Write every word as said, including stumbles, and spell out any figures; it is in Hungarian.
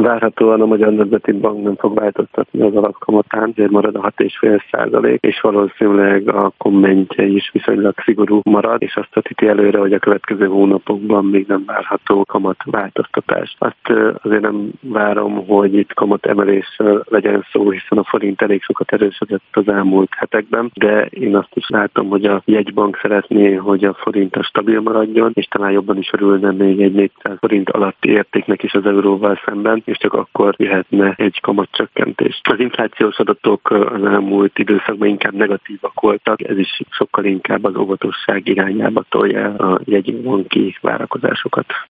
Várhatóan a Magyar Nemzeti Bank nem fog változtatni az alapkamatán, ezért marad a hat egész öt százalék, és valószínűleg a kommentje is viszonylag szigorú marad, és azt vetíti előre, hogy a következő hónapokban még nem várható kamatváltoztatás. Azt azért nem várom, hogy itt kamat emelésről legyen szó, hiszen a forint elég sokat erősödött az elmúlt hetekben, de én azt is látom, hogy a jegybank szeretné, hogy a forint a stabil maradjon, és talán jobban is örülne még egy négyszáz forint alatti értéknek is az euróval szemben, és csak akkor jöhetne egy kamatcsökkentés. Az inflációs adatok az elmúlt időszakban inkább negatívak voltak, ez is sokkal inkább az óvatosság irányába tolja a jegybanki várakozásokat.